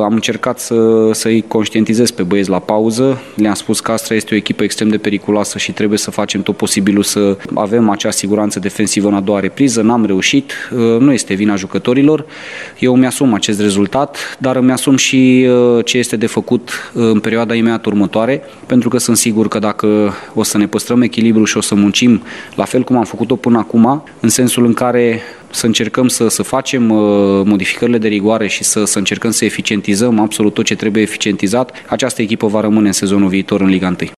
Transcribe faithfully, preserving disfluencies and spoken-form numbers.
am încercat să, să-i conștientizez pe băieți la pauză. Le-am spus că Astra este o echipă extrem de periculoasă și trebuie să facem tot posibilul să avem acea siguranță defensivă în a doua repriză. N-am reușit, nu este vina jucătorilor. Eu mi-asum acest rezultat, dar îmi asum și ce este de făcut în perioada imediat următoare, pentru că sunt sigur că dacă o să ne păstrăm echilibru și o să muncim la fel cum am făcut-o până acum, în sensul în care să încercăm să, să facem uh, modificările de rigoare și să, să încercăm să eficientizăm absolut tot ce trebuie eficientizat, această echipă va rămâne în sezonul viitor în Liga unu.